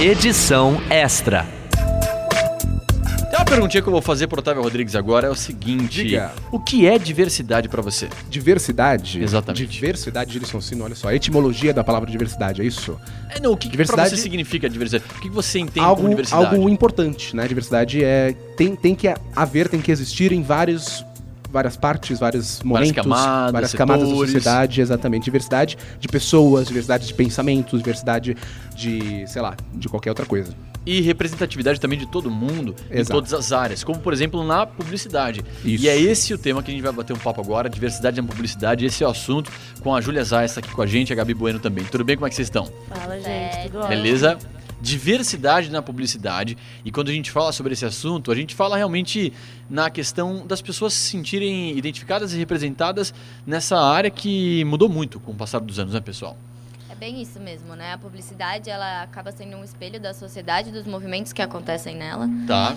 Edição Extra. Tem uma perguntinha que eu vou fazer pro Otávio Rodrigues agora, é o seguinte. Diga. O que é diversidade pra você? Diversidade? Exatamente. Diversidade, Gilson Sino, olha só. A etimologia da palavra diversidade, é isso? Não, o que pra Diversidade- você significa diversidade? O que você entende como diversidade? Algo importante, né? Diversidade tem que haver, tem que existir em várias partes, vários momentos, camadas, várias camadas da setores. sociedade, exatamente. Diversidade de pessoas, diversidade de pensamentos, diversidade de, sei lá, de qualquer outra coisa. E representatividade também de todo mundo, em Exato. todas as áreas, como por exemplo na publicidade. Isso. E é esse o tema que a gente vai bater um papo agora, diversidade na publicidade, esse é o assunto, com a Júlia Zayas aqui com a gente, a Gabi Bueno também. Tudo bem? Como é que vocês estão? Fala, gente, tudo ótimo. Beleza? Diversidade na publicidade. E quando a gente fala sobre esse assunto, a gente fala realmente na questão das pessoas se sentirem identificadas e representadas nessa área que mudou muito com o passar dos anos, né, pessoal? É bem isso mesmo, né? A publicidade, ela acaba sendo um espelho da sociedade, dos movimentos que acontecem nela. Tá.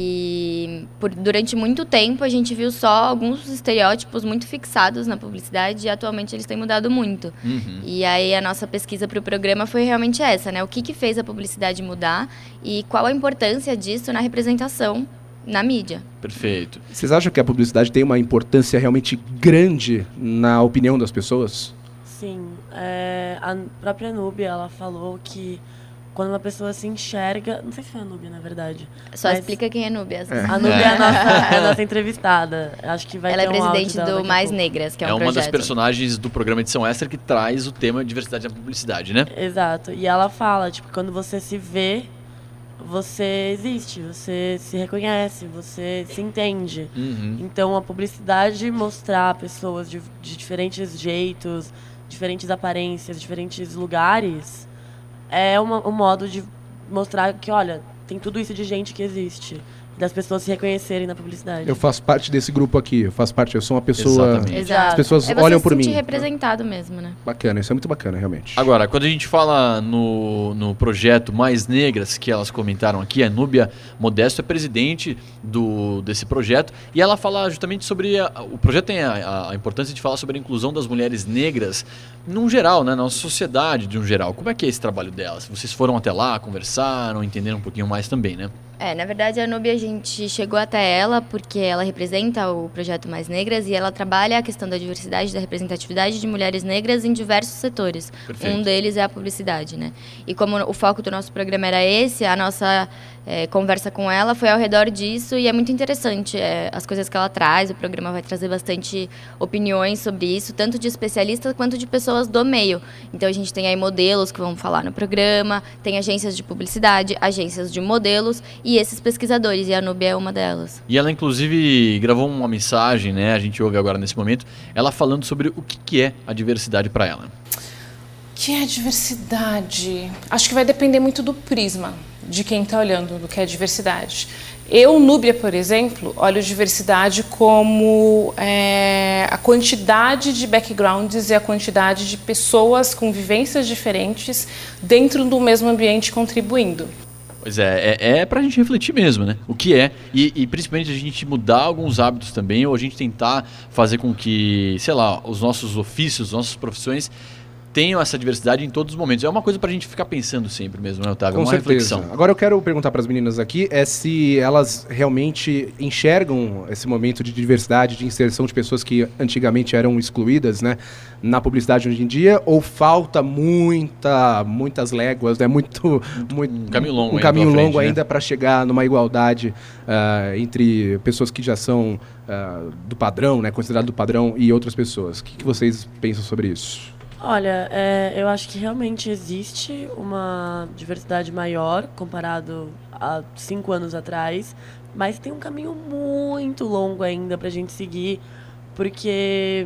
E durante muito tempo a gente viu só alguns estereótipos muito fixados na publicidade e atualmente eles têm mudado muito. E aí a nossa pesquisa para o programa foi realmente essa, né? O que fez a publicidade mudar e qual a importância disso na representação na mídia. Perfeito. Vocês acham que a publicidade tem uma importância realmente grande na opinião das pessoas? Sim, a própria Núbia, ela falou que quando uma pessoa se enxerga... Não sei se foi a Núbia, na verdade. Só mas explica quem é Núbia. A Núbia é a nossa entrevistada. Acho que vai Ela é ter um áudio presidente dela do daqui a Mais pouco. Negras, que é um uma projeto. das personagens do programa Edição Extra que traz o tema diversidade na publicidade, né? Exato. E ela fala, tipo, quando você se vê, você existe, você se reconhece, você se entende. Então, a publicidade mostrar pessoas de diferentes jeitos, diferentes aparências, diferentes lugares, é um modo de mostrar que, olha, tem tudo isso de gente que existe. Das pessoas se reconhecerem na publicidade. Eu faço parte desse grupo aqui, eu sou uma pessoa... Exatamente. Exato. As pessoas é você olham se por sentir mim. representado mesmo, né? Bacana, isso é muito bacana, realmente. Agora, quando a gente fala no projeto Mais Negras, que elas comentaram aqui, a Núbia Modesto é presidente desse projeto, e ela fala justamente sobre... o projeto tem a importância de falar sobre a inclusão das mulheres negras num geral, né, na nossa sociedade de um geral. Como é que é esse trabalho delas? Vocês foram até lá, conversaram, entenderam um pouquinho mais também, né? Na verdade, a Núbia, a gente chegou até ela porque ela representa o projeto Mais Negras e ela trabalha a questão da diversidade, da representatividade de mulheres negras em diversos setores. Perfeito. Um deles é a publicidade, né? E como o foco do nosso programa era esse, a nossa conversa com ela foi ao redor disso e é muito interessante as coisas que ela traz. O programa vai trazer bastante opiniões sobre isso, tanto de especialistas quanto de pessoas do meio. Então, a gente tem aí modelos que vão falar no programa, tem agências de publicidade, agências de modelos e esses pesquisadores, e a Núbia é uma delas. E ela, inclusive, gravou uma mensagem, né? A gente ouve agora nesse momento, ela falando sobre o que é a diversidade para ela. O que é diversidade? Acho que vai depender muito do prisma de quem está olhando do que é diversidade. Eu, Núbia, por exemplo, olho diversidade como a quantidade de backgrounds e a quantidade de pessoas com vivências diferentes dentro do mesmo ambiente contribuindo. Pois é pra gente refletir mesmo, né? O que é, e principalmente a gente mudar alguns hábitos também, ou a gente tentar fazer com que, sei lá, os nossos ofícios, nossas profissões tenham essa diversidade em todos os momentos. É uma coisa pra gente ficar pensando sempre mesmo, né, Otávio? Com uma certeza. reflexão. Agora eu quero perguntar para as meninas aqui se elas realmente enxergam esse momento de diversidade, de inserção de pessoas que antigamente eram excluídas, né, na publicidade hoje em dia, ou falta muitas léguas, né, Um caminho longo, um ainda caminho pela longo frente, ainda né? para chegar numa igualdade entre pessoas que já são do padrão, né, considerado do padrão, e outras pessoas. O que vocês pensam sobre isso? Olha, eu acho que realmente existe uma diversidade maior comparado a 5 anos atrás, mas tem um caminho muito longo ainda pra gente seguir, porque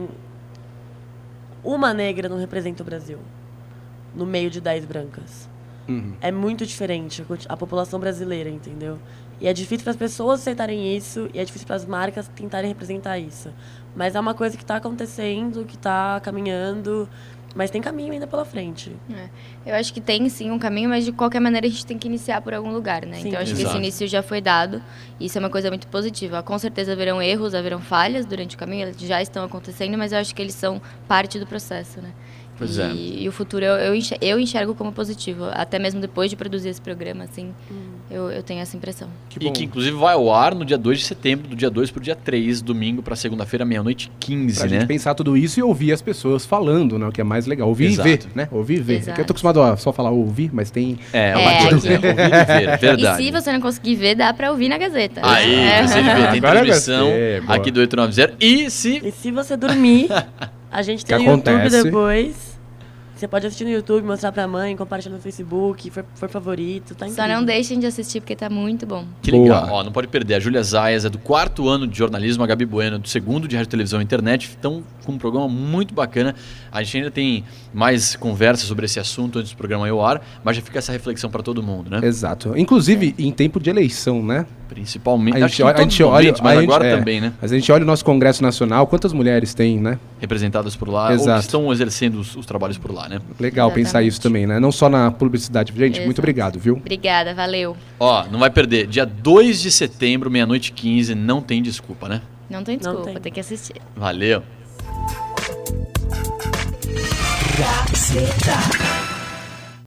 uma negra não representa o Brasil no meio de 10 brancas. É muito diferente a população brasileira, entendeu? E é difícil para as pessoas aceitarem isso e é difícil para as marcas tentarem representar isso. Mas é uma coisa que está acontecendo, que está caminhando, mas tem caminho ainda pela frente. Eu acho que tem sim um caminho, mas de qualquer maneira a gente tem que iniciar por algum lugar, né? Sim. Então acho que Exato. esse início já foi dado e isso é uma coisa muito positiva. Com certeza haverão erros, haverão falhas durante o caminho, eles já estão acontecendo, mas eu acho que eles são parte do processo, né? Pois é. E o futuro eu enxergo como positivo. Até mesmo depois de produzir esse programa, assim, eu tenho essa impressão. E que inclusive vai ao ar no dia 2 de setembro, do dia 2 pro dia 3, domingo pra segunda-feira, 00:15, Pra né? gente pensar tudo isso e ouvir as pessoas falando, né? O que é mais legal. Ouvir Exato. e ver, né? Ouvir e ver. Exato. É que eu tô acostumado a só falar ouvir, mas tem... Ouvir e ver, verdade. E se você não conseguir ver, dá pra ouvir na Gazeta. Aí, você vê, tem Agora eu transmissão gostei, boa. aqui do 890. E se... E se você dormir, a gente tem Que no YouTube acontece. depois. Você pode assistir no YouTube, mostrar pra mãe, compartilhar no Facebook, for favorito, tá incrível. Só não deixem de assistir, porque tá muito bom. Que Boa. legal. Ó, não pode perder. A Júlia Zayas é do 4º ano de jornalismo, a Gabi Bueno é do 2º de rádio, televisão e internet. Estão com um programa muito bacana. A gente ainda tem mais conversas sobre esse assunto antes do programa ir ao ar, mas já fica essa reflexão para todo mundo, né? Exato. Inclusive, em tempo de eleição, né? Principalmente. A Acho gente que em olha- a todos gente os olha- momentos, mas a gente- agora é. também, né? Mas a gente olha o nosso Congresso Nacional, quantas mulheres tem, né? Representadas por lá, ou Exato. que estão exercendo os trabalhos por lá, né? Legal pensar Exatamente. isso também, né? Não só na publicidade. Gente, muito Exato. obrigado, viu? Obrigada, valeu. Ó, não vai perder. Dia 2 de setembro, 00:15, não tem desculpa, né? Não tem Não desculpa, tem. tem que assistir. Valeu. Gazeta.